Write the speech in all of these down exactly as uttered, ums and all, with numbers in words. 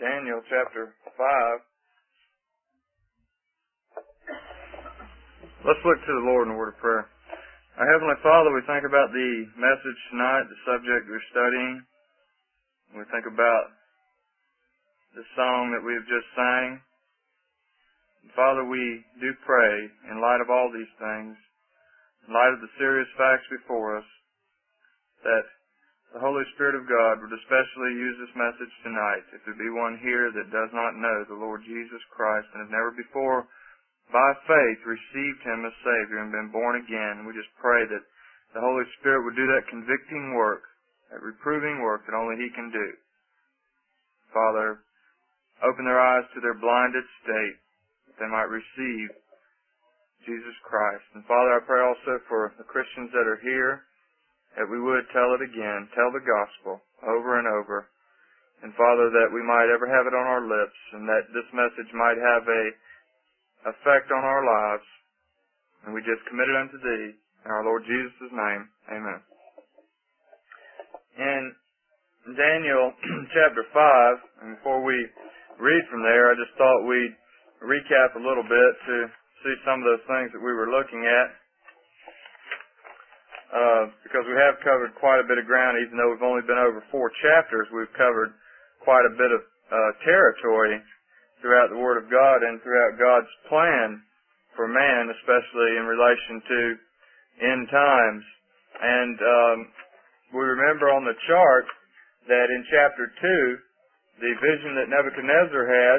Daniel chapter five. Let's look to the Lord in a word of prayer. Our Heavenly Father, we think about the message tonight, the subject we're studying. We think about the song that we've just sang. And Father, we do pray, in light of all these things, in light of the serious facts before us, that the Holy Spirit of God would especially use this message tonight. If there be one here that does not know the Lord Jesus Christ and has never before, by faith, received Him as Savior and been born again, we just pray that the Holy Spirit would do that convicting work, that reproving work that only He can do. Father, open their eyes to their blinded state, that they might receive Jesus Christ. And Father, I pray also for the Christians that are here, that we would tell it again, tell the gospel over and over. And Father, that we might ever have it on our lips, and that this message might have a effect on our lives. And we just commit it unto Thee, in our Lord Jesus' name. Amen. In Daniel chapter five, and before we read from there, I just thought we'd recap a little bit to see some of those things that we were looking at. Uh, because we have covered quite a bit of ground, even though we've only been over four chapters, we've covered quite a bit of uh, territory throughout the Word of God and throughout God's plan for man, especially in relation to end times. And um, we remember on the chart that in chapter two, the vision that Nebuchadnezzar had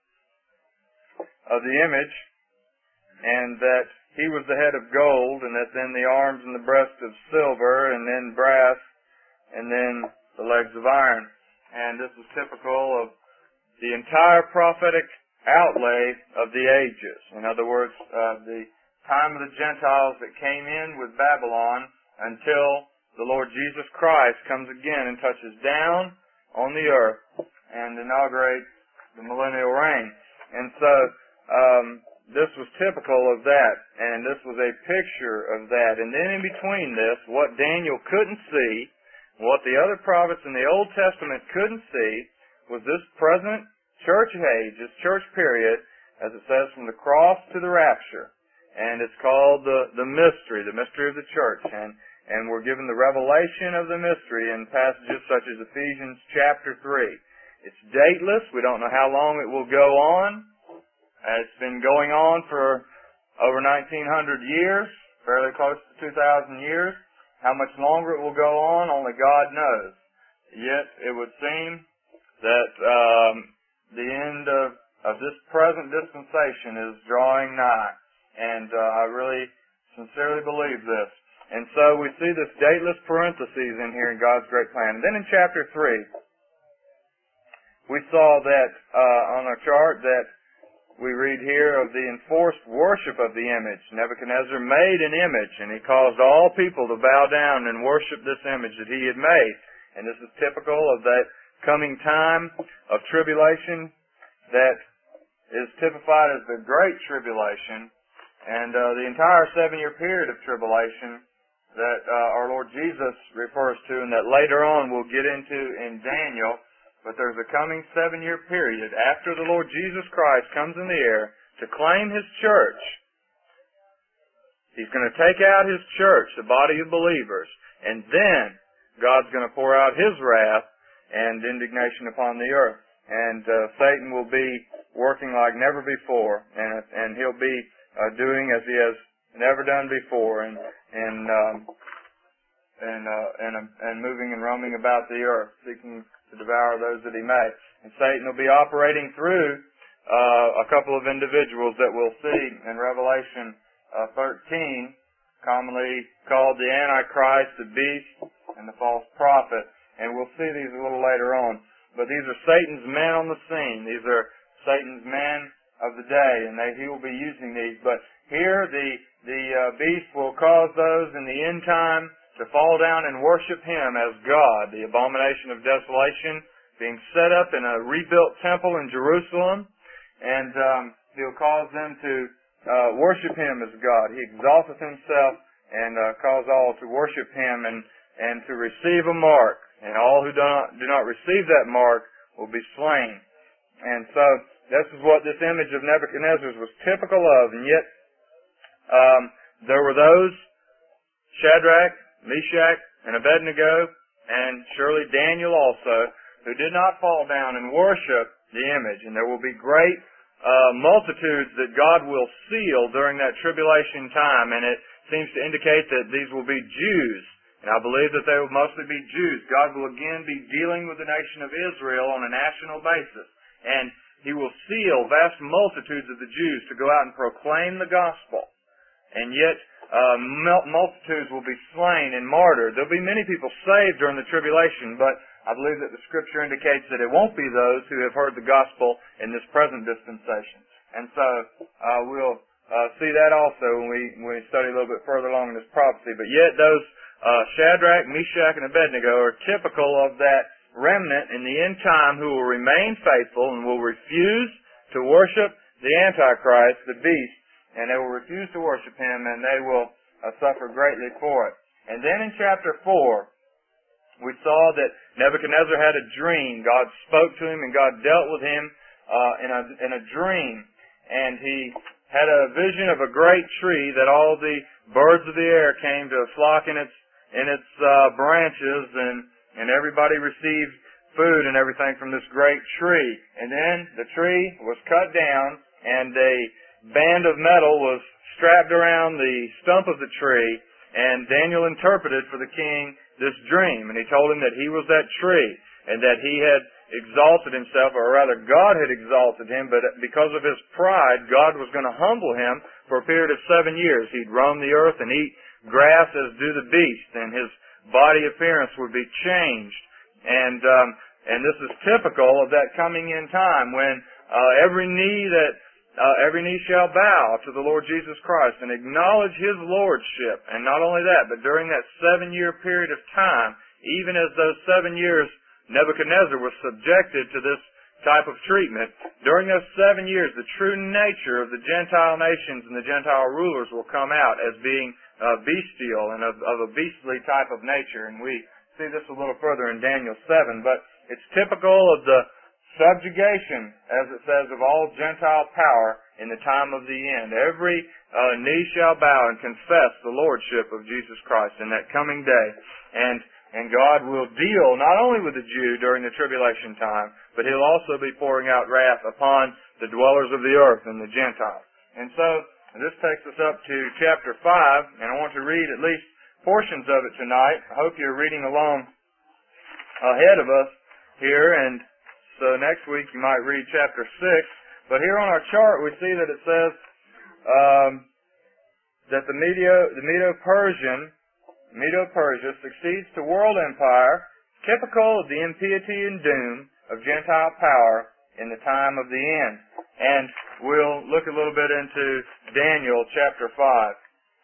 of the image, and that he was the head of gold, and that then the arms and the breast of silver, and then brass, and then the legs of iron. And this is typical of the entire prophetic outlay of the ages. In other words, uh, the time of the Gentiles that came in with Babylon until the Lord Jesus Christ comes again and touches down on the earth and inaugurates the millennial reign. And so, um, this was typical of that, and this was a picture of that. And then in between this, what Daniel couldn't see, what the other prophets in the Old Testament couldn't see, was this present church age, this church period, as it says, from the cross to the rapture. And it's called the, the mystery, the mystery of the church. And, and we're given the revelation of the mystery in passages such as Ephesians chapter three. It's dateless. We don't know how long it will go on. It's been going on for over nineteen hundred years, fairly close to two thousand years. How much longer it will go on, only God knows. Yet it would seem that um, the end of, of this present dispensation is drawing nigh. And uh, I really sincerely believe this. And so we see this dateless parentheses in here in God's great plan. And then in chapter three, we saw that uh, on our chart that we read here of the enforced worship of the image. Nebuchadnezzar made an image, and he caused all people to bow down and worship this image that he had made. And this is typical of that coming time of tribulation that is typified as the Great Tribulation, and uh, the entire seven-year period of tribulation that uh, our Lord Jesus refers to, and that later on we'll get into in Daniel. But there's a coming seven-year period after the Lord Jesus Christ comes in the air to claim His church. He's going to take out His church, the body of believers, and then God's going to pour out His wrath and indignation upon the earth. And uh, Satan will be working like never before, and and he'll be uh, doing as he has never done before, and and um, and, uh, and and moving and roaming about the earth, seeking to devour those that he may. And Satan will be operating through uh, a couple of individuals that we'll see in Revelation uh, thirteen, commonly called the Antichrist, the beast, and the false prophet. And we'll see these a little later on. But these are Satan's men on the scene. These are Satan's men of the day, and they, he will be using these. But here the, the uh, beast will cause those in the end time to fall down and worship him as God, the abomination of desolation, being set up in a rebuilt temple in Jerusalem, and um, he'll cause them to uh, worship him as God. He exalteth himself and uh, cause all to worship him and, and to receive a mark, and all who do not, do not receive that mark will be slain. And so this is what this image of Nebuchadnezzar's was typical of. And yet um, there were those, Shadrach, Meshach, and Abednego, and surely Daniel also, who did not fall down and worship the image. And there will be great uh, multitudes that God will seal during that tribulation time. And it seems to indicate that these will be Jews. And I believe that they will mostly be Jews. God will again be dealing with the nation of Israel on a national basis. And He will seal vast multitudes of the Jews to go out and proclaim the gospel. And yet, uh, multitudes will be slain and martyred. There will be many people saved during the tribulation, but I believe that the Scripture indicates that it won't be those who have heard the gospel in this present dispensation. And so, uh, we'll uh, see that also when we, when we study a little bit further along in this prophecy. But yet, those uh, Shadrach, Meshach, and Abednego are typical of that remnant in the end time who will remain faithful and will refuse to worship the Antichrist, the beast, and they will refuse to worship him, and they will uh, suffer greatly for it. And then in chapter four, we saw that Nebuchadnezzar had a dream. God spoke to him, and God dealt with him uh, in a in a dream. And he had a vision of a great tree that all the birds of the air came to flock in its in its uh, branches, and and everybody received food and everything from this great tree. And then the tree was cut down, and a band of metal was strapped around the stump of the tree, and Daniel interpreted for the king this dream. And he told him that he was that tree, and that he had exalted himself, or rather God had exalted him, but because of his pride, God was going to humble him for a period of seven years. He'd roam the earth and eat grass as do the beast, and his body appearance would be changed. And um, and this is typical of that coming in time when uh, every knee that uh, every knee shall bow to the Lord Jesus Christ and acknowledge His lordship. And not only that, but during that seven-year period of time, even as those seven years Nebuchadnezzar was subjected to this type of treatment, during those seven years, the true nature of the Gentile nations and the Gentile rulers will come out as being uh, bestial and of, of a beastly type of nature. And we see this a little further in Daniel seven, but it's typical of the subjugation, as it says, of all Gentile power in the time of the end. Every uh, knee shall bow and confess the lordship of Jesus Christ in that coming day. And And God will deal not only with the Jew during the tribulation time, but He'll also be pouring out wrath upon the dwellers of the earth and the Gentiles. And so, this takes us up to chapter five, and I want to read at least portions of it tonight. I hope you're reading along ahead of us here, and so next week you might read chapter six. But here on our chart we see that it says um, that the Medo, the Medo-Persian Medo-Persia succeeds to world empire, typical of the impiety and doom of Gentile power in the time of the end. And we'll look a little bit into Daniel chapter five.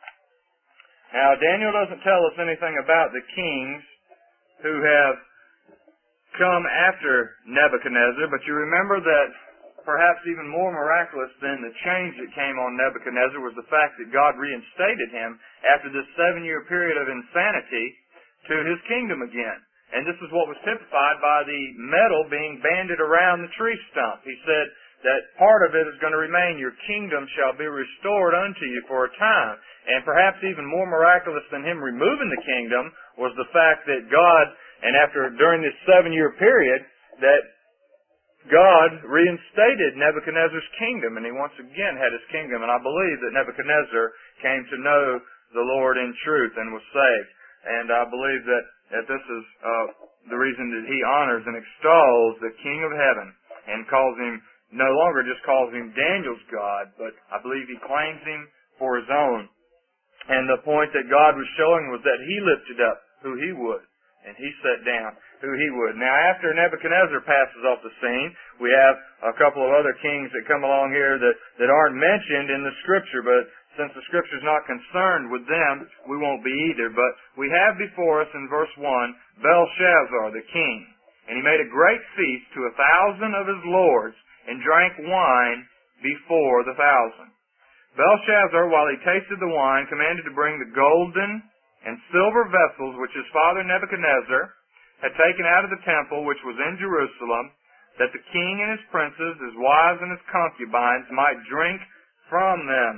Now, Daniel doesn't tell us anything about the kings who have come after Nebuchadnezzar, but you remember that perhaps even more miraculous than the change that came on Nebuchadnezzar was the fact that God reinstated him after this seven-year period of insanity to his kingdom again. And this is what was typified by the metal being banded around the tree stump. He said that part of it is going to remain. Your kingdom shall be restored unto you for a time. And perhaps even more miraculous than him removing the kingdom was the fact that God, and after during this seven-year period, that God reinstated Nebuchadnezzar's kingdom, and he once again had his kingdom. And I believe that Nebuchadnezzar came to know the Lord in truth and was saved. And I believe that, that this is uh, the reason that he honors and extols the King of Heaven and calls him, no longer just calls him Daniel's God, but I believe he claims him for his own. And the point that God was showing was that he lifted up who he would, and he set down who he would. Now, after Nebuchadnezzar passes off the scene, we have a couple of other kings that come along here that, that aren't mentioned in the Scripture, but since the Scripture's not concerned with them, we won't be either. But we have before us in verse one, Belshazzar, the king. And he made a great feast to a thousand of his lords, and drank wine before the thousand. Belshazzar, while he tasted the wine, commanded to bring the golden and silver vessels which his father Nebuchadnezzar had taken out of the temple which was in Jerusalem, that the king and his princes, his wives and his concubines might drink from them.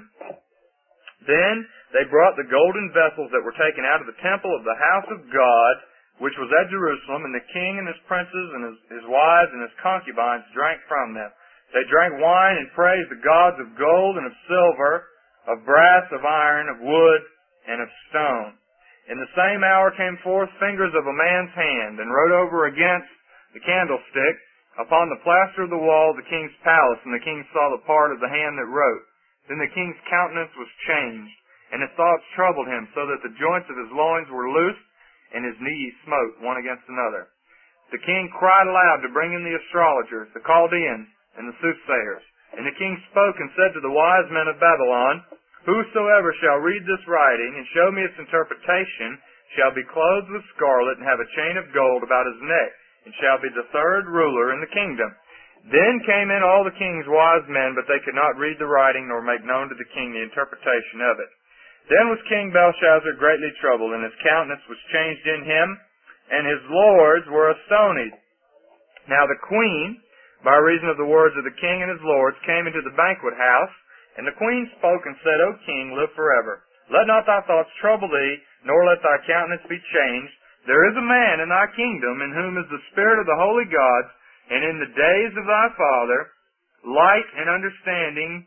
Then they brought the golden vessels that were taken out of the temple of the house of God, which was at Jerusalem, and the king and his princes and his, his wives and his concubines drank from them. They drank wine and praised the gods of gold and of silver, of brass, of iron, of wood, and of stone. In the same hour came forth fingers of a man's hand, and wrote over against the candlestick upon the plaster of the wall of the king's palace, and the king saw the part of the hand that wrote. Then the king's countenance was changed, and his thoughts troubled him, so that the joints of his loins were loosed, and his knees smote one against another. The king cried aloud to bring in the astrologers, the Chaldeans, and the soothsayers. And the king spoke and said to the wise men of Babylon, Whosoever shall read this writing, and show me its interpretation, shall be clothed with scarlet, and have a chain of gold about his neck, and shall be the third ruler in the kingdom. Then came in all the king's wise men, but they could not read the writing, nor make known to the king the interpretation of it. Then was King Belshazzar greatly troubled, and his countenance was changed in him, and his lords were astonied. Now the queen, by reason of the words of the king and his lords, came into the banquet house, and the queen spoke and said, O king, live forever. Let not thy thoughts trouble thee, nor let thy countenance be changed. There is a man in thy kingdom, in whom is the spirit of the holy gods, and in the days of thy father, light and understanding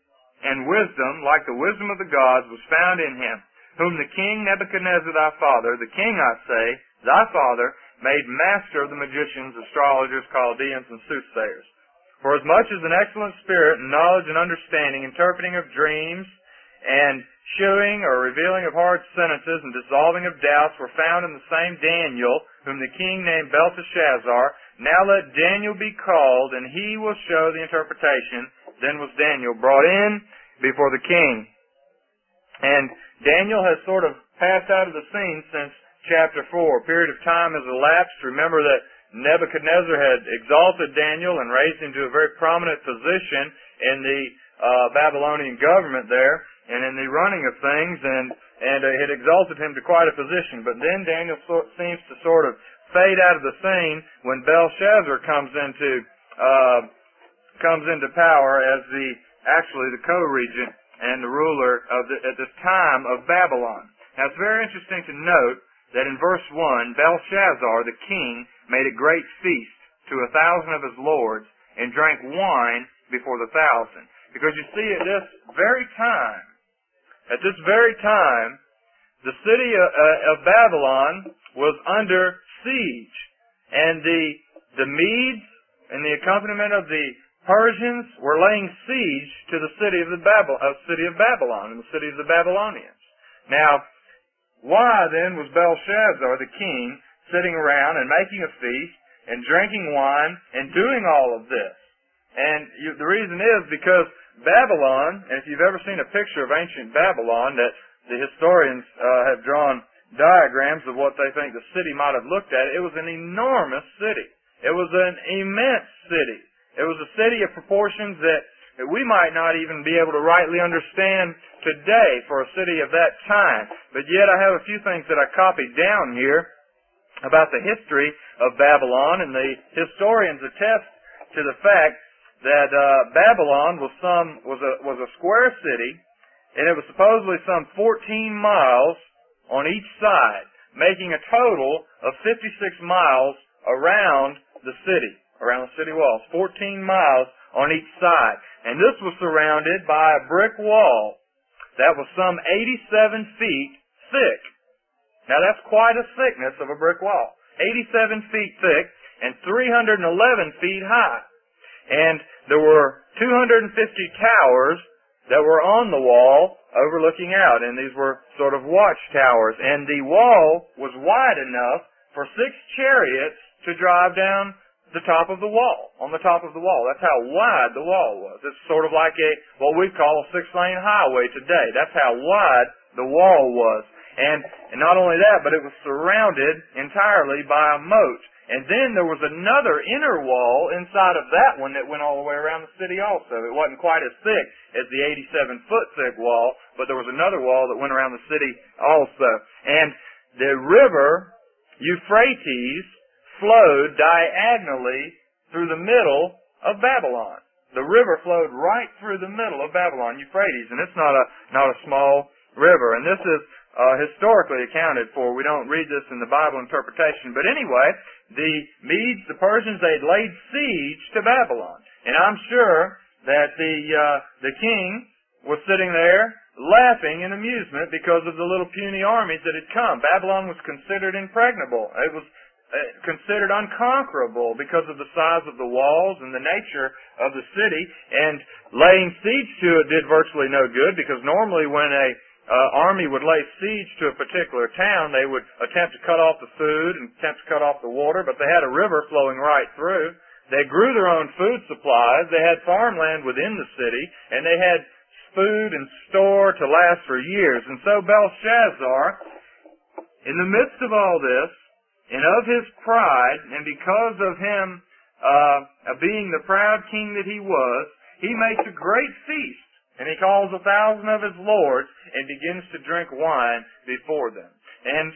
and wisdom, like the wisdom of the gods, was found in him, whom the king Nebuchadnezzar thy father, the king, I say, thy father, made master of the magicians, astrologers, Chaldeans, and soothsayers. For as much as an excellent spirit and knowledge and understanding, interpreting of dreams, and shewing or revealing of hard sentences, and dissolving of doubts were found in the same Daniel, whom the king named Belteshazzar, now let Daniel be called, and he will show the interpretation. Then was Daniel brought in before the king. And Daniel has sort of passed out of the scene since chapter four. A period of time has elapsed. Remember that Nebuchadnezzar had exalted Daniel and raised him to a very prominent position in the uh, Babylonian government there and in the running of things, and, and uh, had exalted him to quite a position. But then Daniel so, seems to sort of fade out of the scene when Belshazzar comes into uh, comes into power as the actually the co-regent and the ruler of the, at this time of Babylon. Now it's very interesting to note that in verse one, Belshazzar, the king, made a great feast to a thousand of his lords and drank wine before the thousand. Because you see, at this very time, at this very time, the city of, uh, of Babylon was under siege. And the, the Medes and the accompaniment of the Persians were laying siege to the city of the Babylon, uh, city of Babylon, and the city of the Babylonians. Now, why then was Belshazzar, the king, sitting around and making a feast and drinking wine and doing all of this? And you, the reason is because Babylon, and if you've ever seen a picture of ancient Babylon, that the historians uh, have drawn diagrams of what they think the city might have looked at, it was an enormous city. It was an immense city. It was a city of proportions that, that we might not even be able to rightly understand today for a city of that time. But yet I have a few things that I copied down here about the history of Babylon, and the historians attest to the fact that uh, Babylon was some was a was a square city, and it was supposedly some fourteen miles on each side, making a total of fifty-six miles around the city, around the city walls, fourteen miles on each side. And this was surrounded by a brick wall that was some eighty-seven feet thick. Now that's quite a thickness of a brick wall. eighty-seven feet thick and three hundred eleven feet high. And there were two hundred fifty towers that were on the wall overlooking out, and these were sort of watchtowers. And the wall was wide enough for six chariots to drive down the top of the wall, on the top of the wall. That's how wide the wall was. It's sort of like a, what we call a six-lane highway today. That's how wide the wall was. And, and not only that, but it was surrounded entirely by a moat. And then there was another inner wall inside of that one that went all the way around the city also. It wasn't quite as thick as the eighty-seven foot thick wall, but there was another wall that went around the city also. And the river Euphrates flowed diagonally through the middle of Babylon. The river flowed right through the middle of Babylon, Euphrates, and it's not a not a small river. And this is uh, historically accounted for. We don't read this in the Bible interpretation. But anyway, the Medes, the Persians, they had laid siege to Babylon. And I'm sure that the uh, the king was sitting there laughing in amusement because of the little puny armies that had come. Babylon was considered impregnable. It was uh, considered unconquerable because of the size of the walls and the nature of the city. And laying siege to it did virtually no good, because normally when a uh, army would lay siege to a particular town, they would attempt to cut off the food and attempt to cut off the water, but they had a river flowing right through. They grew their own food supplies. They had farmland within the city, and they had food and store to last for years. And so Belshazzar, in the midst of all this, and of his pride, and because of him uh, being the proud king that he was, he makes a great feast, and he calls a thousand of his lords and begins to drink wine before them. And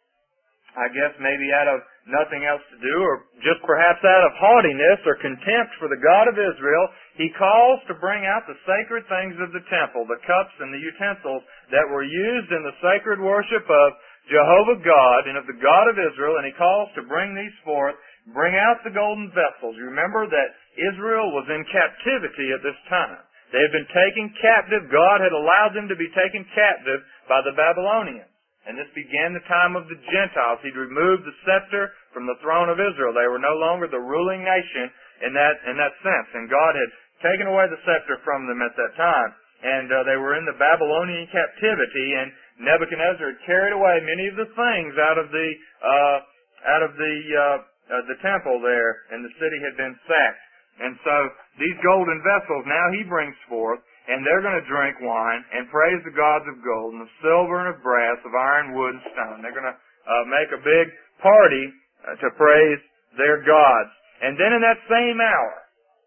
I guess maybe out of nothing else to do, or just perhaps out of haughtiness or contempt for the God of Israel, he calls to bring out the sacred things of the temple, the cups and the utensils that were used in the sacred worship of Jehovah God and of the God of Israel, and he calls to bring these forth, bring out the golden vessels. You remember that Israel was in captivity at this time. They had been taken captive. God had allowed them to be taken captive by the Babylonians. And this began the time of the Gentiles. He'd removed the scepter from the throne of Israel. They were no longer the ruling nation in that in that sense. And God had taken away the scepter from them at that time. And uh, they were in the Babylonian captivity, and Nebuchadnezzar had carried away many of the things out of the uh, out of the uh, uh, the temple there, and the city had been sacked. And so these golden vessels now he brings forth, and they're going to drink wine and praise the gods of gold and of silver and of brass, of iron, wood, and stone. They're going to uh, make a big party uh, to praise their gods. And then in that same hour,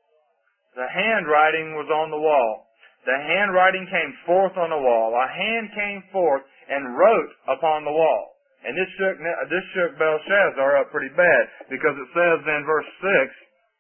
the handwriting was on the wall. The handwriting came forth on the wall. A hand came forth and wrote upon the wall. And this shook, this shook Belshazzar up pretty bad, because it says in verse six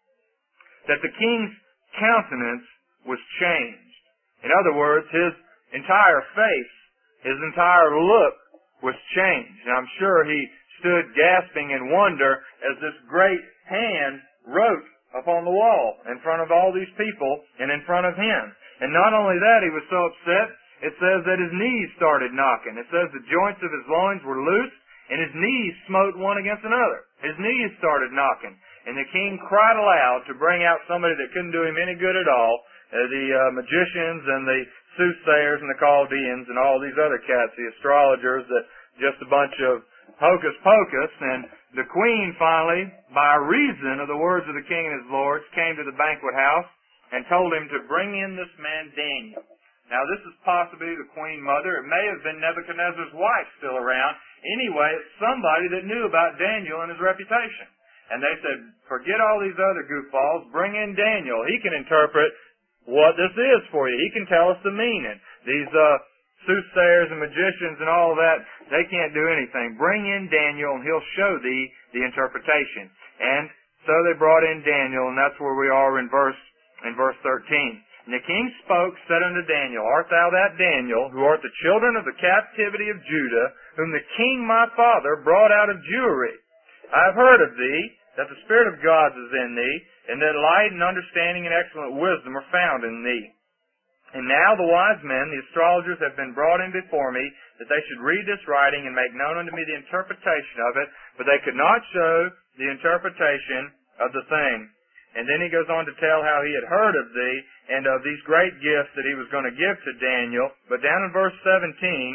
that the king's countenance was changed. In other words, his entire face, his entire look was changed. And I'm sure he stood gasping in wonder as this great hand wrote upon the wall in front of all these people and in front of him. And not only that, he was so upset, it says that his knees started knocking. It says the joints of his loins were loose, and his knees smote one against another. His knees started knocking. And the king cried aloud to bring out somebody that couldn't do him any good at all, uh, the uh, magicians and the soothsayers and the Chaldeans and all these other cats, the astrologers, that just a bunch of hocus pocus. And the queen finally, by reason of the words of the king and his lords, came to the banquet house and told him to bring in this man Daniel. Now this is possibly the queen mother. It may have been Nebuchadnezzar's wife still around. Anyway, it's somebody that knew about Daniel and his reputation. And they said, forget all these other goofballs, bring in Daniel. He can interpret what this is for you. He can tell us the meaning. These uh, soothsayers and magicians and all that, they can't do anything. Bring in Daniel and he'll show thee the interpretation. And so they brought in Daniel, and that's where we are in verse in verse thirteen. And the king spoke, said unto Daniel, Art thou that Daniel, who art the children of the captivity of Judah, whom the king my father brought out of Jewry? I have heard of thee, that the Spirit of God is in thee, and that light and understanding and excellent wisdom are found in thee. And now the wise men, the astrologers, have been brought in before me, that they should read this writing and make known unto me the interpretation of it, but they could not show the interpretation of the thing. And then he goes on to tell how he had heard of thee, and of these great gifts that he was going to give to Daniel. But down in verse seventeen,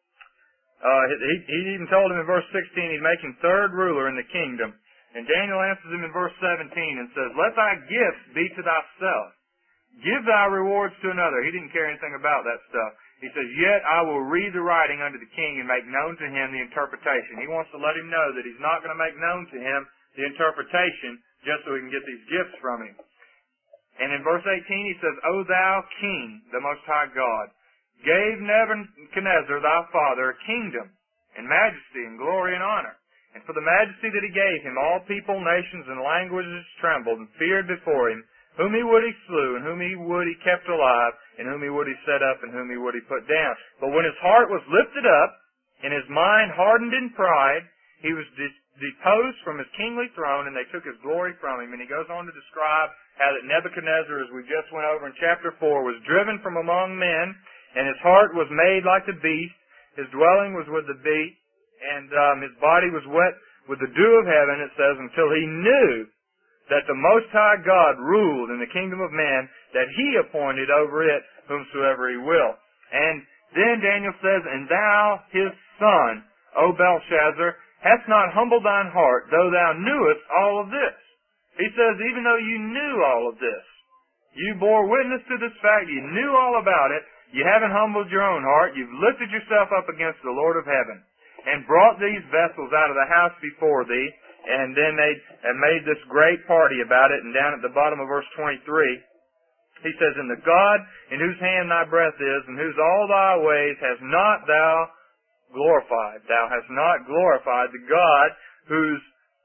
uh, he, he even told him in verse sixteen, he'd make him third ruler in the kingdom. And Daniel answers him in verse seventeen and says, Let thy gifts be to thyself. Give thy rewards to another. He didn't care anything about that stuff. He says, Yet I will read the writing unto the king and make known to him the interpretation. He wants to let him know that he's not going to make known to him the interpretation just so he can get these gifts from him. And in verse eighteen he says, O thou king, the most high God, gave Nebuchadnezzar thy father a kingdom and majesty and glory and honor. And for the majesty that he gave him, all people, nations, and languages trembled and feared before him. Whom he would he slew, and whom he would he kept alive, and whom he would he set up, and whom he would he put down. But when his heart was lifted up, and his mind hardened in pride, he was de- deposed from his kingly throne, and they took his glory from him. And he goes on to describe how that Nebuchadnezzar, as we just went over in chapter four, was driven from among men, and his heart was made like the beast. His dwelling was with the beast, and um, his body was wet with the dew of heaven, it says, until he knew that the Most High God ruled in the kingdom of man, that he appointed over it whomsoever he will. And then Daniel says, And thou, his son, O Belshazzar, hast not humbled thine heart, though thou knewest all of this. He says, even though you knew all of this, you bore witness to this fact, you knew all about it, you haven't humbled your own heart, you've lifted yourself up against the Lord of heaven, and brought these vessels out of the house before thee, and then they and made this great party about it. And down at the bottom of verse twenty-three, he says, And the God in whose hand thy breath is, and whose all thy ways has not thou glorified. Thou hast not glorified the God whose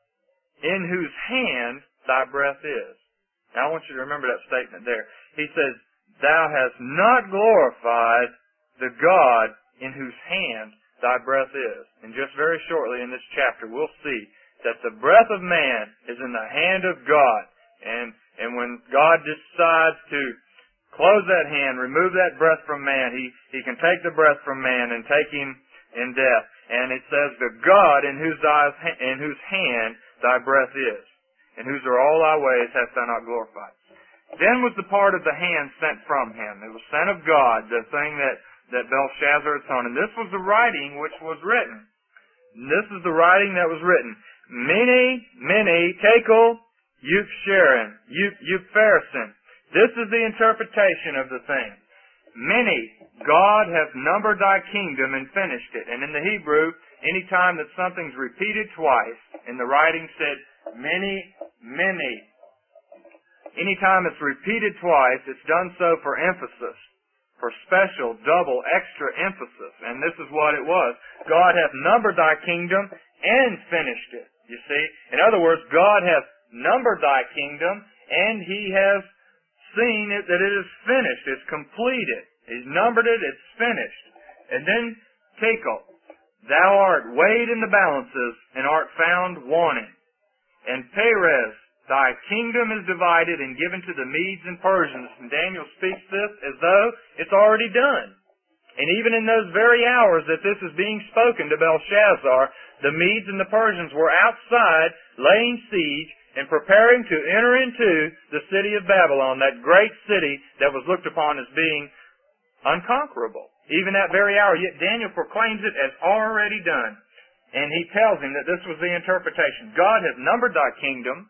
in whose hand thy breath is. Now I want you to remember that statement there. He says, Thou hast not glorified the God in whose hand thy breath is. And just very shortly in this chapter, we'll see that the breath of man is in the hand of God. And and when God decides to close that hand, remove that breath from man, He, he can take the breath from man and take him in death. And it says, the God in whose eyes, in whose hand thy breath is, and whose are all thy ways hast thou not glorified. Then was the part of the hand sent from him. It was sent of God, the thing that, that Belshazzar had sown. And this was the writing which was written. And this is the writing that was written. Mene, mene, tekel, Euphsherin, Eupharasin. This is the interpretation of the thing. Mene, God hath numbered thy kingdom and finished it. And in the Hebrew, any time that something's repeated twice, and the writing said, mene, mene. Any time it's repeated twice, it's done so for emphasis, for special, double, extra emphasis. And this is what it was. God hath numbered thy kingdom and finished it. You see? In other words, God hath numbered thy kingdom, and He has seen it that it is finished. It's completed. He's numbered it. It's finished. And then, tekel, thou art weighed in the balances, and art found wanting. And Perez, thy kingdom is divided and given to the Medes and Persians. And Daniel speaks this as though it's already done. And even in those very hours that this is being spoken to Belshazzar, the Medes and the Persians were outside laying siege and preparing to enter into the city of Babylon, that great city that was looked upon as being unconquerable. Even that very hour, yet Daniel proclaims it as already done. And he tells him that this was the interpretation. God has numbered thy kingdom.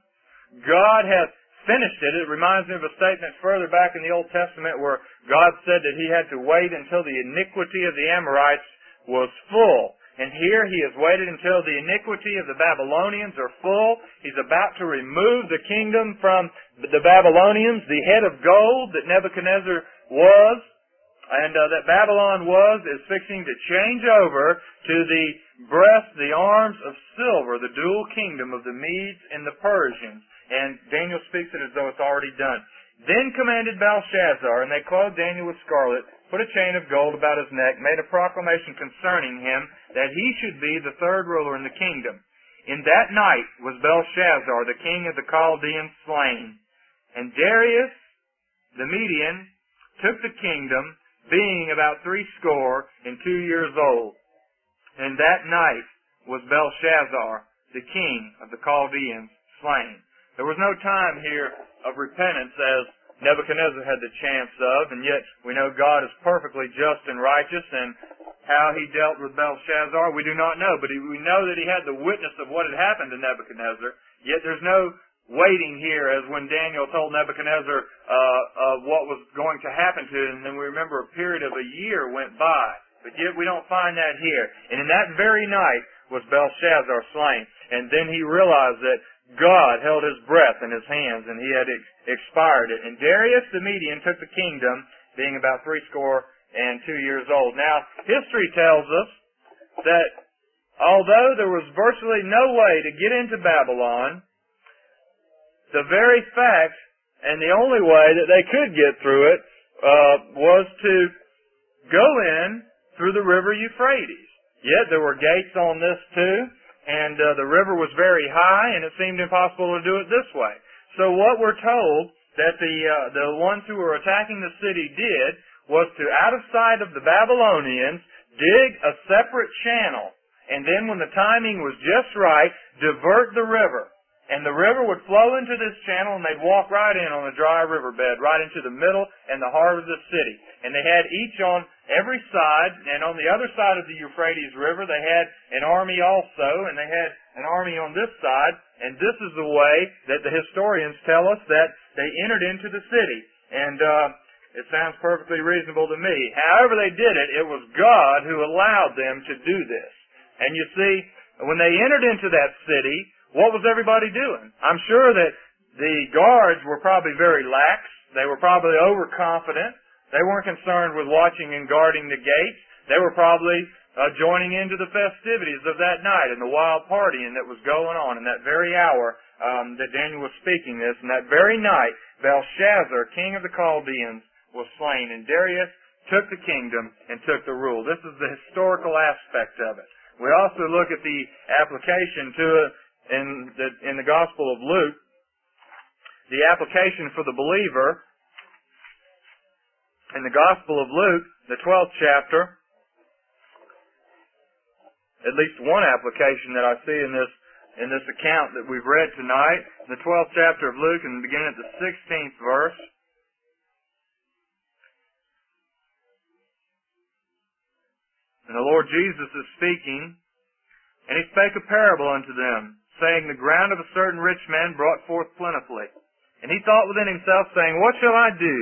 God hath finished it. It reminds me of a statement further back in the Old Testament where God said that He had to wait until the iniquity of the Amorites was full. And here He has waited until the iniquity of the Babylonians are full. He's about to remove the kingdom from the Babylonians, the head of gold that Nebuchadnezzar was, and uh, that Babylon was, is fixing to change over to the breast, the arms of silver, the dual kingdom of the Medes and the Persians. And Daniel speaks it as though it's already done. Then commanded Belshazzar, and they clothed Daniel with scarlet, put a chain of gold about his neck, made a proclamation concerning him, that he should be the third ruler in the kingdom. In that night was Belshazzar, the king of the Chaldeans, slain. And Darius, the Median, took the kingdom, being about threescore and two years old. And that night was Belshazzar, the king of the Chaldeans, slain. There was no time here of repentance as Nebuchadnezzar had the chance of, and yet we know God is perfectly just and righteous, and how He dealt with Belshazzar we do not know, but we know that he had the witness of what had happened to Nebuchadnezzar, yet there's no waiting here as when Daniel told Nebuchadnezzar uh, uh, what was going to happen to him, and then we remember a period of a year went by, but yet we don't find that here. And in that very night was Belshazzar slain, and then he realized that God held his breath in his hands, and he had ex- expired it. And Darius the Median took the kingdom, being about threescore and two years old. Now, history tells us that although there was virtually no way to get into Babylon, the very fact and the only way that they could get through it uh, was to go in through the river Euphrates. Yet there were gates on this too, and uh, the river was very high, and it seemed impossible to do it this way. So what we're told that the uh, the ones who were attacking the city did was to, out of sight of the Babylonians, dig a separate channel, and then when the timing was just right, divert the river. And the river would flow into this channel, and they'd walk right in on the dry riverbed, right into the middle and the heart of the city. And they had each on every side, and on the other side of the Euphrates River, they had an army also, and they had an army on this side. And this is the way that the historians tell us that they entered into the city. And uh, it sounds perfectly reasonable to me. However they did it, it was God who allowed them to do this. And you see, when they entered into that city, what was everybody doing? I'm sure that the guards were probably very lax. They were probably overconfident. They weren't concerned with watching and guarding the gates. They were probably uh, joining into the festivities of that night and the wild partying that was going on in that very hour um, that Daniel was speaking this. And that very night, Belshazzar, king of the Chaldeans, was slain, and Darius took the kingdom and took the rule. This is the historical aspect of it. We also look at the application to it in the, in the Gospel of Luke, the application for the believer. In the Gospel of Luke, the twelfth chapter, at least one application that I see in this in this account that we've read tonight, the twelfth chapter of Luke, and beginning at the sixteenth verse. And the Lord Jesus is speaking, and He spake a parable unto them, saying, the ground of a certain rich man brought forth plentifully. And he thought within himself, saying, what shall I do?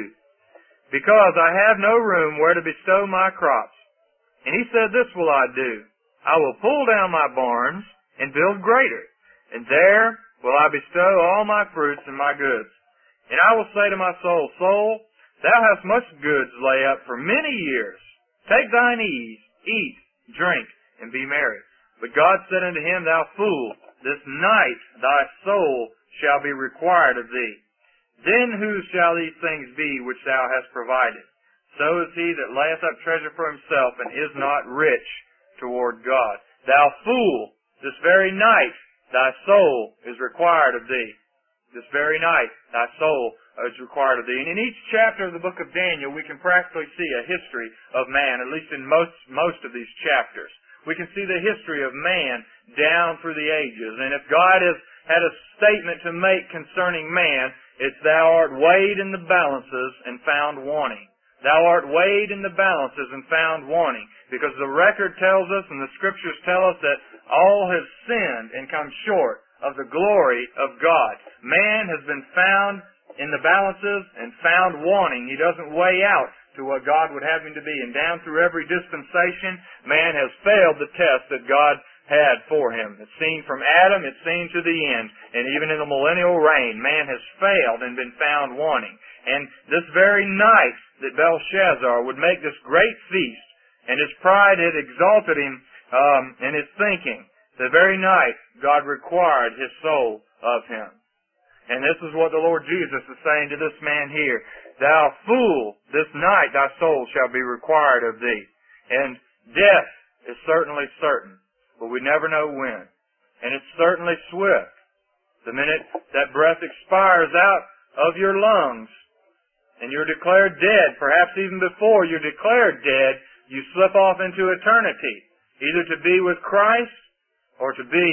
Because I have no room where to bestow my crops. And he said, this will I do. I will pull down my barns and build greater. And there will I bestow all my fruits and my goods. And I will say to my soul, soul, thou hast much goods lay up for many years. Take thine ease, eat, drink, and be merry. But God said unto him, thou fool, this night thy soul shall be required of thee. Then whose shall these things be which thou hast provided? So is he that layeth up treasure for himself, and is not rich toward God. Thou fool, this very night thy soul is required of thee. This very night thy soul is required of thee. And in each chapter of the book of Daniel, we can practically see a history of man, at least in most, most of these chapters. We can see the history of man down through the ages. And if God has had a statement to make concerning man, it's thou art weighed in the balances and found wanting. Thou art weighed in the balances and found wanting. Because the record tells us and the scriptures tell us that all have sinned and come short of the glory of God. Man has been found in the balances and found wanting. He doesn't weigh out to what God would have him to be. And down through every dispensation, man has failed the test that God had for him. It's seen from Adam, it's seen to the end. And even in the millennial reign, man has failed and been found wanting. And this very night that Belshazzar would make this great feast, and his pride had exalted him um, in his thinking, the very night God required his soul of him. And this is what the Lord Jesus is saying to this man here. Thou fool, this night thy soul shall be required of thee. And death is certainly certain, but we never know when. And it's certainly swift. The minute that breath expires out of your lungs, and you're declared dead, perhaps even before you're declared dead, you slip off into eternity, either to be with Christ or to be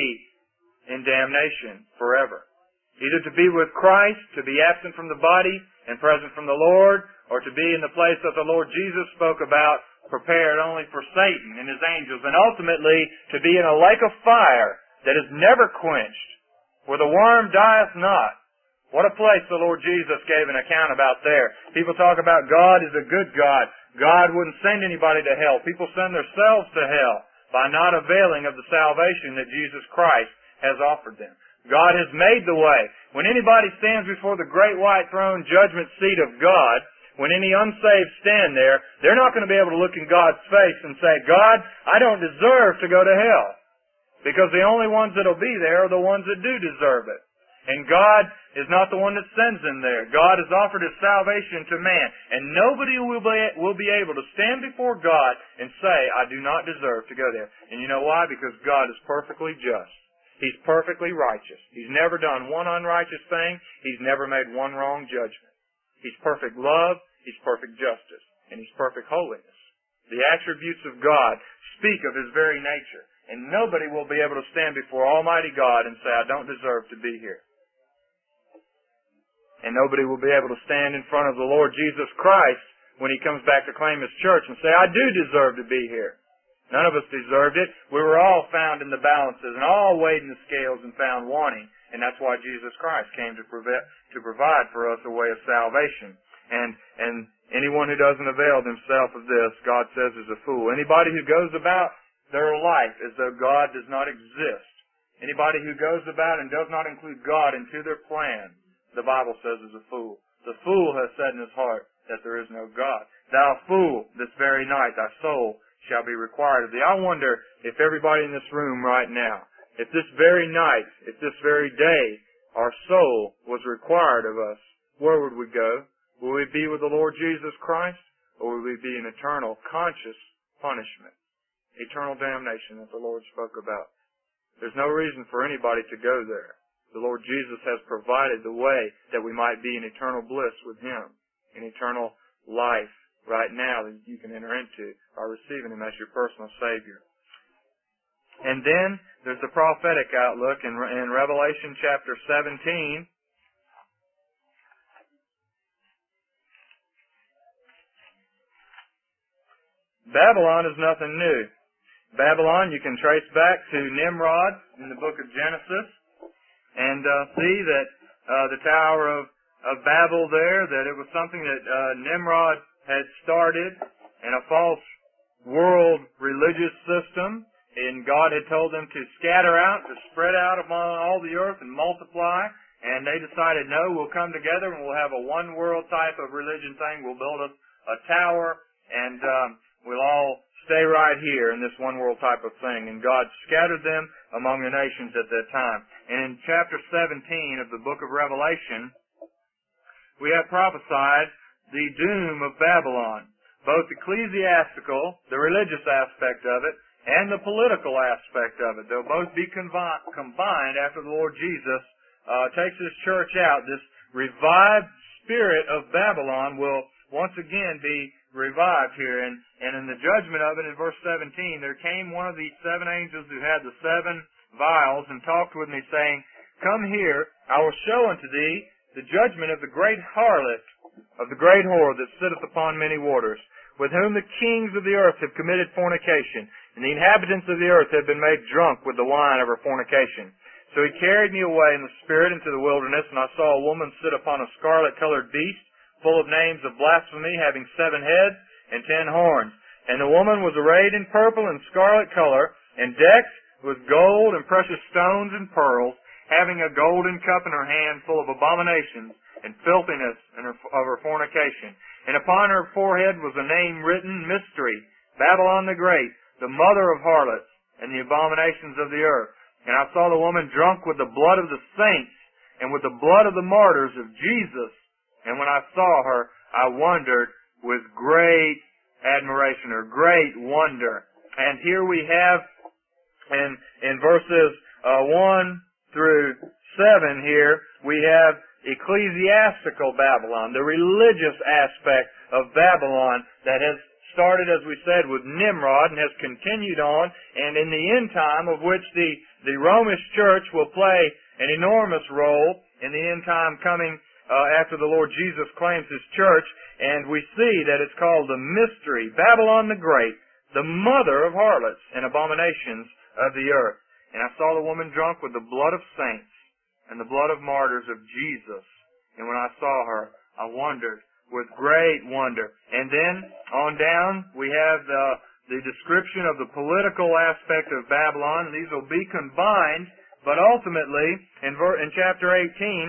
in damnation forever. Either to be with Christ, to be absent from the body and present from the Lord, or to be in the place that the Lord Jesus spoke about, prepared only for Satan and his angels, and ultimately to be in a lake of fire that is never quenched, where the worm dieth not. What a place the Lord Jesus gave an account about there. People talk about God is a good God. God wouldn't send anybody to hell. People send themselves to hell by not availing of the salvation that Jesus Christ has offered them. God has made the way. When anybody stands before the great white throne judgment seat of God, when any unsaved stand there, they're not going to be able to look in God's face and say, God, I don't deserve to go to hell. Because the only ones that will be there are the ones that do deserve it. And God is not the one that sends them there. God has offered His salvation to man. And nobody will be, will be able to stand before God and say, I do not deserve to go there. And you know why? Because God is perfectly just. He's perfectly righteous. He's never done one unrighteous thing. He's never made one wrong judgment. He's perfect love. He's perfect justice. And He's perfect holiness. The attributes of God speak of His very nature. And nobody will be able to stand before Almighty God and say, I don't deserve to be here. And nobody will be able to stand in front of the Lord Jesus Christ when He comes back to claim His church and say, I do deserve to be here. None of us deserved it. We were all found in the balances and all weighed in the scales and found wanting. And that's why Jesus Christ came to provide, to provide for us a way of salvation. And, and anyone who doesn't avail themselves of this, God says, is a fool. Anybody who goes about their life as though God does not exist, anybody who goes about and does not include God into their plan, the Bible says is a fool. The fool has said in his heart that there is no God. Thou fool, this very night thy soul shall be required of thee. I wonder if everybody in this room right now, if this very night, if this very day, our soul was required of us, where would we go? Will we be with the Lord Jesus Christ, or will we be in eternal conscious punishment? Eternal damnation that the Lord spoke about. There's no reason for anybody to go there. The Lord Jesus has provided the way that we might be in eternal bliss with Him, in eternal life right now that you can enter into by receiving Him as your personal Savior. And then there's the prophetic outlook in, in Revelation chapter seventeen. Babylon is nothing new. Babylon you can trace back to Nimrod in the book of Genesis and uh, see that uh, the Tower of, of Babel there, that it was something that uh, Nimrod had started in a false world religious system, and God had told them to scatter out, to spread out among all the earth and multiply, and they decided, no, we'll come together and we'll have a one world type of religion thing. We'll build a, a tower and um, we'll all stay right here in this one world type of thing. And God scattered them among the nations at that time. And in chapter seventeen of the book of Revelation, we have prophesied the doom of Babylon, both ecclesiastical, the religious aspect of it, and the political aspect of it. They'll both be convi- combined after the Lord Jesus uh, takes His church out. This revived spirit of Babylon will once again be revived here. And, and in the judgment of it, in verse seventeen, there came one of these seven angels who had the seven vials and talked with me, saying, Come here, I will show unto thee the judgment of the great harlot, of the great whore that sitteth upon many waters, with whom the kings of the earth have committed fornication, and the inhabitants of the earth have been made drunk with the wine of her fornication. So he carried me away in the spirit into the wilderness, and I saw a woman sit upon a scarlet-colored beast, full of names of blasphemy, having seven heads and ten horns. And the woman was arrayed in purple and scarlet color, and decked with gold and precious stones and pearls, having a golden cup in her hand full of abominations and filthiness of her fornication. And upon her forehead was a name written, Mystery, Babylon the Great, the mother of harlots, and the abominations of the earth. And I saw the woman drunk with the blood of the saints, and with the blood of the martyrs of Jesus. And when I saw her, I wondered with great admiration, or great wonder. And here we have, in, in verses uh, one through seven here, we have ecclesiastical Babylon, the religious aspect of Babylon that has started, as we said, with Nimrod and has continued on, and in the end time of which the, the Romish church will play an enormous role in the end time coming uh, after the Lord Jesus claims His church, and we see that it's called the Mystery, Babylon the Great, the mother of harlots and abominations of the earth. And I saw the woman drunk with the blood of saints and the blood of martyrs of Jesus. And when I saw her, I wondered with great wonder. And then on down, we have the, the description of the political aspect of Babylon. These will be combined, but ultimately, in, ver, in chapter eighteen,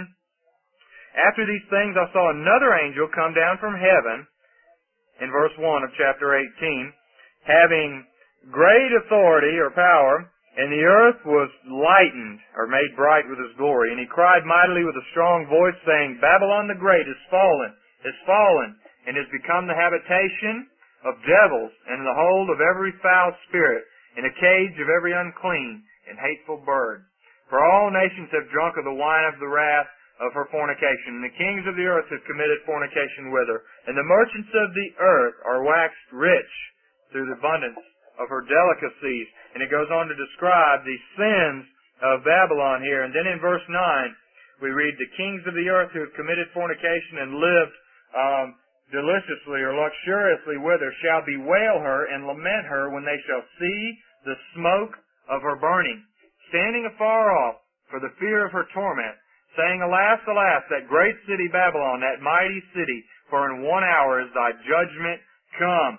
after these things I saw another angel come down from heaven, in verse one of chapter eighteen, having great authority or power, And the earth was lightened, or made bright with his glory. And he cried mightily with a strong voice, saying, Babylon the Great is fallen, is fallen, and is become the habitation of devils, and the hold of every foul spirit, and a cage of every unclean and hateful bird. For all nations have drunk of the wine of the wrath of her fornication, and the kings of the earth have committed fornication with her. And the merchants of the earth are waxed rich through the abundance of her delicacies. And it goes on to describe the sins of Babylon here. And then in verse nine, we read, the kings of the earth who have committed fornication and lived um, deliciously or luxuriously with her shall bewail her and lament her when they shall see the smoke of her burning, standing afar off for the fear of her torment, saying, Alas, alas, that great city Babylon, that mighty city, for in one hour is thy judgment come.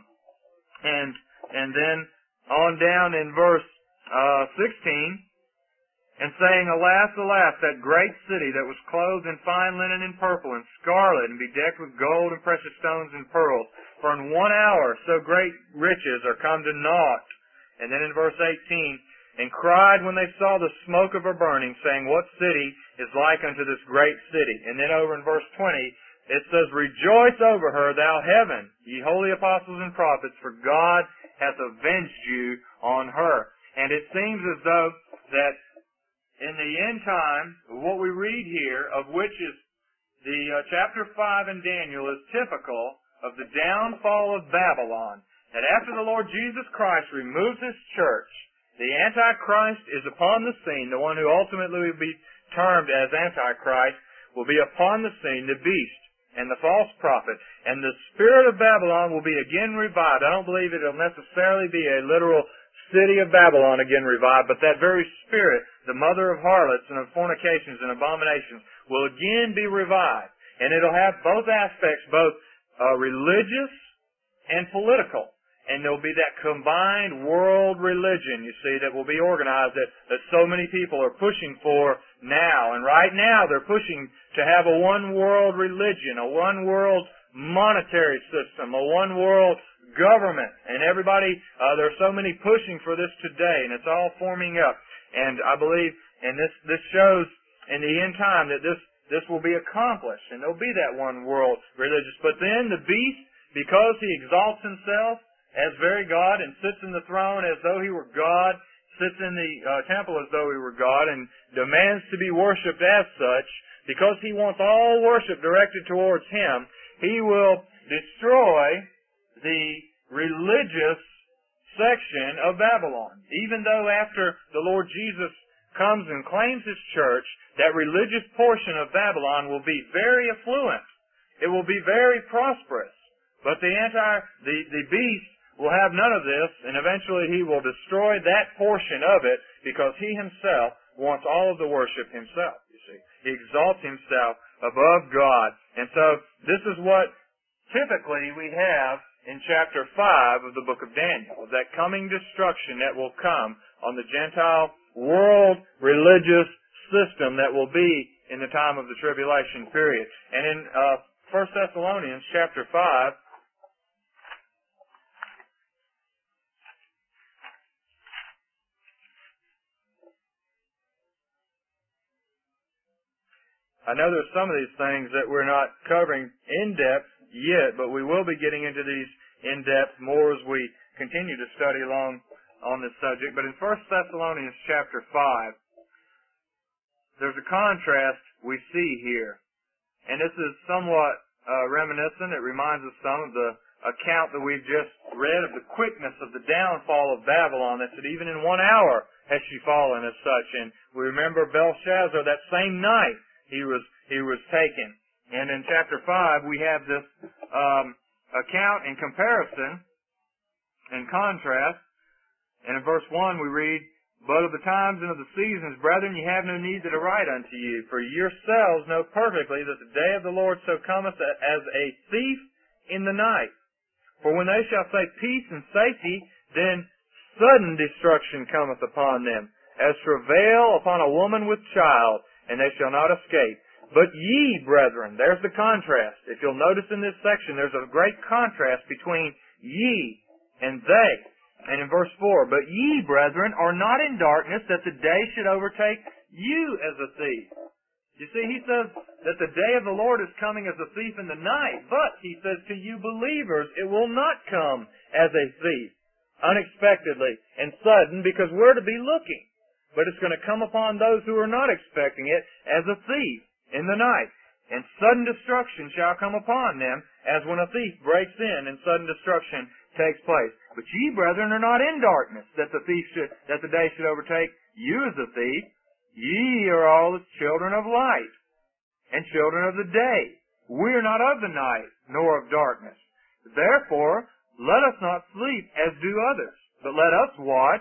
And and then on down in verse uh, sixteen, and saying, Alas, alas, that great city that was clothed in fine linen and purple and scarlet, and bedecked with gold and precious stones and pearls, for in one hour so great riches are come to naught. And then in verse eighteen, and cried when they saw the smoke of her burning, saying, What city is like unto this great city? And then over in verse twenty, it says, Rejoice over her, thou heaven, ye holy apostles and prophets, for God hath avenged you on her. And it seems as though that in the end time, what we read here, of which is the uh, chapter five in Daniel, is typical of the downfall of Babylon. That after the Lord Jesus Christ removes His church, the Antichrist is upon the scene. The one who ultimately will be termed as Antichrist will be upon the scene, the beast and the false prophet. And the spirit of Babylon will be again revived. I don't believe it will necessarily be a literal city of Babylon again revived, but that very spirit, the mother of harlots and of fornications and abominations, will again be revived. And it'll have both aspects, both uh, religious and political. And there'll be that combined world religion, you see, that will be organized that, that so many people are pushing for now. And right now they're pushing to have a one world religion, a one world monetary system, a one world government. And everybody, uh, there are so many pushing for this today, and it's all forming up. And I believe, and this, this shows in the end time that this, this will be accomplished, and there'll be that one world religious. But then the beast, because he exalts himself as very God and sits in the throne as though he were God, sits in the uh, temple as though he were God, and demands to be worshipped as such, because he wants all worship directed towards him, he will destroy the religious section of Babylon. Even though after the Lord Jesus comes and claims His church, that religious portion of Babylon will be very affluent. It will be very prosperous. But the anti, the, the beast will have none of this, and eventually he will destroy that portion of it because he himself wants all of the worship himself, you see. He exalts himself above God. And so this is what typically we have in chapter five of the book of Daniel, that coming destruction that will come on the Gentile world religious system that will be in the time of the tribulation period. And in uh, First Thessalonians chapter five, I know there's some of these things that we're not covering in depth yet, but we will be getting into these in depth more as we continue to study along on this subject. But in First Thessalonians chapter five, there's a contrast we see here. And this is somewhat uh, reminiscent. It reminds us some of the account that we've just read of the quickness of the downfall of Babylon, that said even in one hour has she fallen as such. And we remember Belshazzar that same night he was he was taken. And in chapter five we have this um, account in comparison and contrast. And in verse one we read, But of the times and of the seasons, brethren, ye have no need that I write unto you, for yourselves know perfectly that the day of the Lord so cometh as a thief in the night. For when they shall say peace and safety, then sudden destruction cometh upon them, as travail upon a woman with child, and they shall not escape. But ye, brethren, there's the contrast. If you'll notice in this section, there's a great contrast between ye and they. And in verse four, but ye, brethren, are not in darkness, that the day should overtake you as a thief. You see, he says that the day of the Lord is coming as a thief in the night, but he says to you believers, it will not come as a thief, unexpectedly and sudden, because we're to be looking. But it's going to come upon those who are not expecting it as a thief in the night. And sudden destruction shall come upon them, as when a thief breaks in and sudden destruction takes place. But ye, brethren, are not in darkness, that the thief should, that the day should overtake you as a thief. Ye are all the children of light, and children of the day. We are not of the night, nor of darkness. Therefore, let us not sleep as do others, but let us watch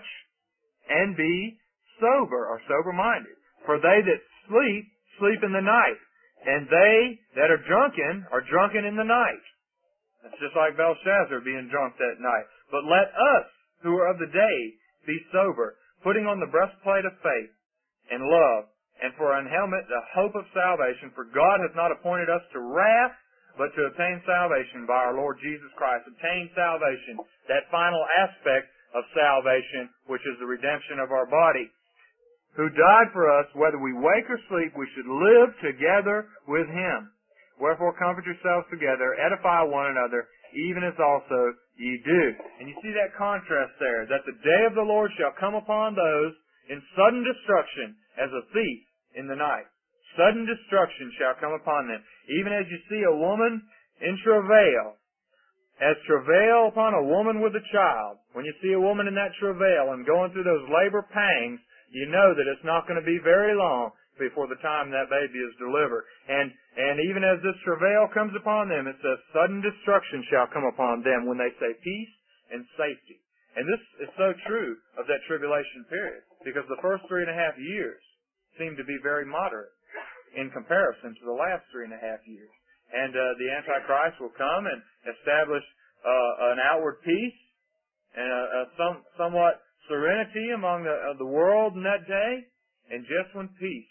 and be sober, or sober-minded. For they that sleep, sleep in the night, and they that are drunken are drunken in the night. That's just like Belshazzar being drunk that night. But let us, who are of the day, be sober, putting on the breastplate of faith and love, and for an helmet the hope of salvation. For God hath not appointed us to wrath, but to obtain salvation by our Lord Jesus Christ. Obtain salvation, that final aspect of salvation, which is the redemption of our body. Who died for us, whether we wake or sleep, we should live together with Him. Wherefore comfort yourselves together, edify one another, even as also ye do. And you see that contrast there, that the day of the Lord shall come upon those in sudden destruction as a thief in the night. Sudden destruction shall come upon them. Even as you see a woman in travail, as travail upon a woman with a child. When you see a woman in that travail and going through those labor pangs, you know that it's not going to be very long before the time that baby is delivered. And and even as this travail comes upon them, it says, sudden destruction shall come upon them when they say peace and safety. And this is so true of that tribulation period, because the first three and a half years seem to be very moderate in comparison to the last three and a half years. And uh, the Antichrist will come and establish uh, an outward peace and a, a some, somewhat serenity among the, uh, the world in that day. And just when peace,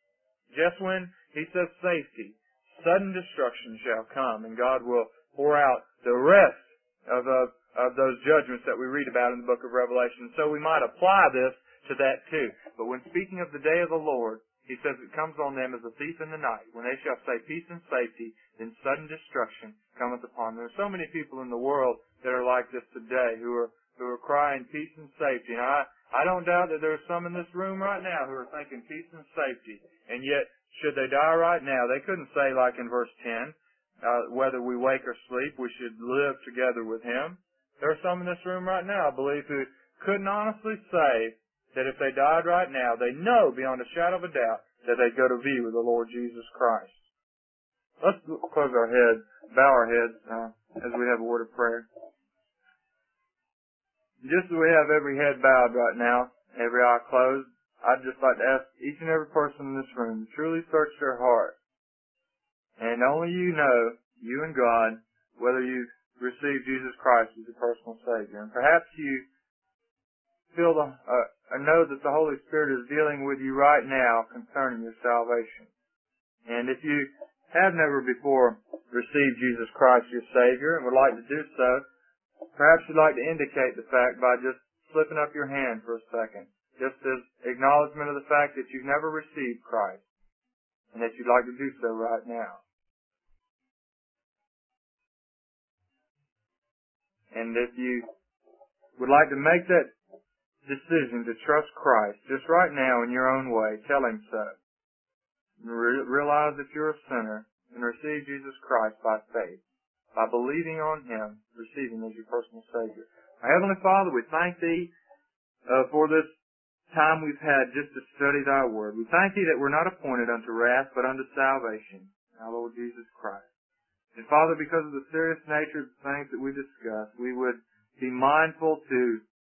just when he says safety, sudden destruction shall come, and God will pour out the rest of uh, of those judgments that we read about in the book of Revelation. So we might apply this to that too. But when speaking of the day of the Lord, he says it comes on them as a thief in the night. When they shall say peace and safety, then sudden destruction cometh upon them. There are so many people in the world that are like this today, who are who are crying peace and safety. And I, I don't doubt that there are some in this room right now who are thinking peace and safety. And yet, should they die right now, they couldn't say like in verse ten, uh, whether we wake or sleep, we should live together with Him. There are some in this room right now, I believe, who couldn't honestly say that if they died right now, they know beyond a shadow of a doubt that they'd go to be with the Lord Jesus Christ. Let's close our heads, bow our heads uh, as we have a word of prayer. Just as we have every head bowed right now, every eye closed, I'd just like to ask each and every person in this room to truly search their heart. And only you know, you and God, whether you've received Jesus Christ as your personal Savior. And perhaps you feel the, uh, or know that the Holy Spirit is dealing with you right now concerning your salvation. And if you have never before received Jesus Christ your Savior and would like to do so, perhaps you'd like to indicate the fact by just slipping up your hand for a second, just as acknowledgement of the fact that you've never received Christ and that you'd like to do so right now. And if you would like to make that decision to trust Christ just right now in your own way, tell Him so. Re- realize that you're a sinner and receive Jesus Christ by faith, by believing on Him, receiving as your personal Savior. Our Heavenly Father, we thank Thee uh, for this time we've had just to study Thy Word. We thank Thee that we're not appointed unto wrath, but unto salvation, our Lord Jesus Christ. And Father, because of the serious nature of the things that we discussed, we would be mindful to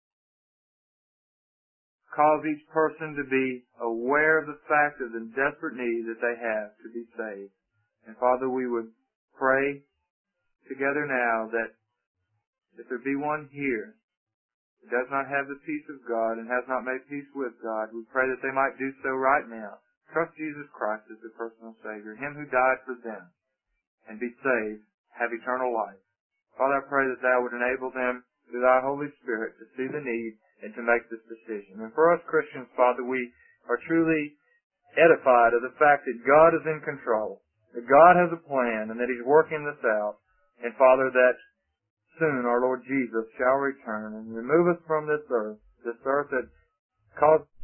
cause each person to be aware of the fact of the desperate need that they have to be saved. And Father, we would pray together now that if there be one here who does not have the peace of God and has not made peace with God, we pray that they might do so right now. Trust Jesus Christ as their personal Savior, Him who died for them, and be saved, have eternal life. Father, I pray that Thou would enable them through Thy Holy Spirit to see the need and to make this decision. And for us Christians, Father, we are truly edified of the fact that God is in control, that God has a plan, and that He's working this out. And Father, that soon our Lord Jesus shall return and remove us from this earth, this earth that